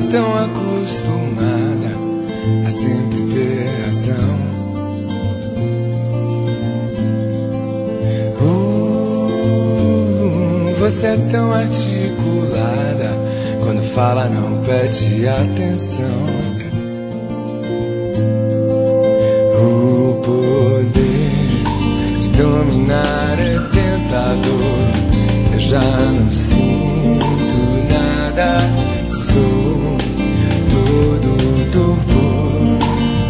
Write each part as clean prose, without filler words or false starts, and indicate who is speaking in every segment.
Speaker 1: tão acostumada a sempre ter razão. Você é tão articulada, quando fala não pede atenção. O poder de dominar é tentador. Eu já não sinto nada, sou todo torpor.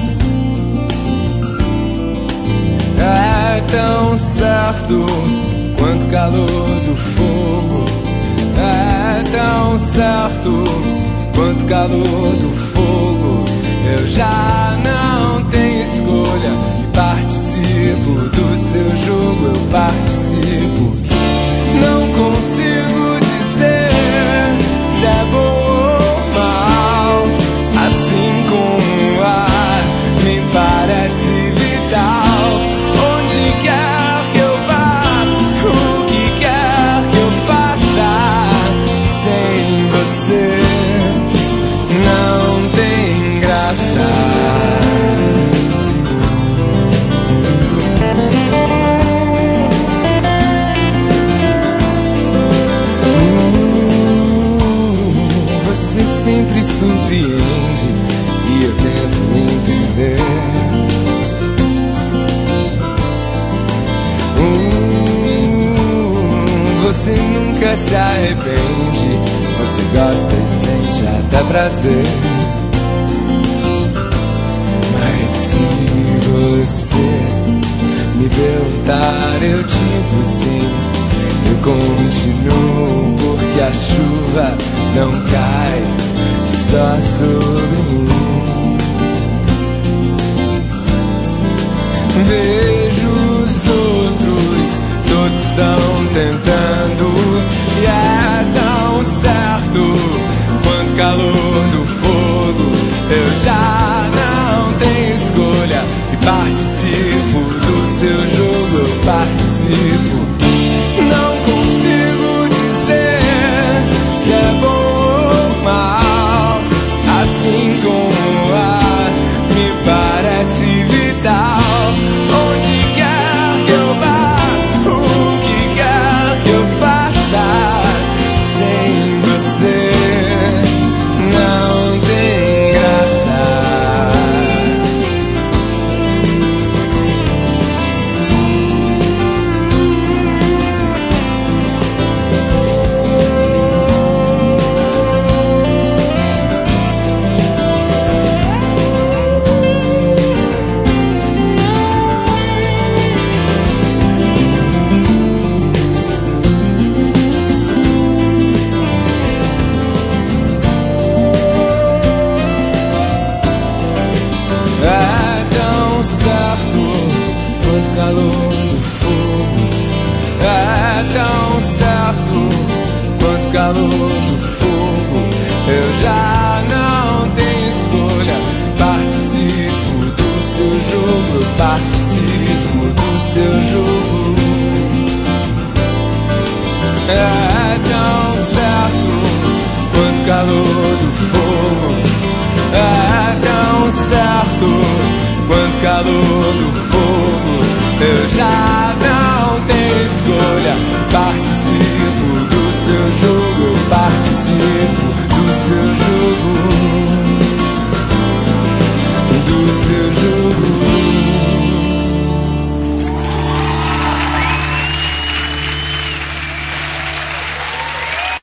Speaker 1: É tão certo quanto calor do fogo. É tão certo quanto calor do fogo. Eu já não tenho escolha e participo do seu jogo. Eu participo. Não consigo dizer se é bom ou mal. Assim como o ar me parece vital. Onde quer que eu vá, o que quer que eu faça, sem você não tem graça. Você sempre surpreende e eu tento entender. Você nunca se arrepende, você gosta e sente até prazer. Mas se você me perguntar, eu digo sim. Eu continuo porque a chuva não cai só sobre mim. Vejo os outros, todos estão tentando, e é tão certo quanto calor do fogo. Eu já não tenho escolha e participo do seu jogo. Eu participo. Não consigo dizer se é bom ou mal. Assim como o ar me parece vital. Onde quer que eu vá, o que quer que eu faça, sem você não tem graça. Calor do fogo. É tão certo quanto calor do fogo. Eu já não tenho escolha, participo do seu jogo. Eu participo do seu jogo. É tão certo quanto calor do fogo. É tão certo quanto calor do fogo.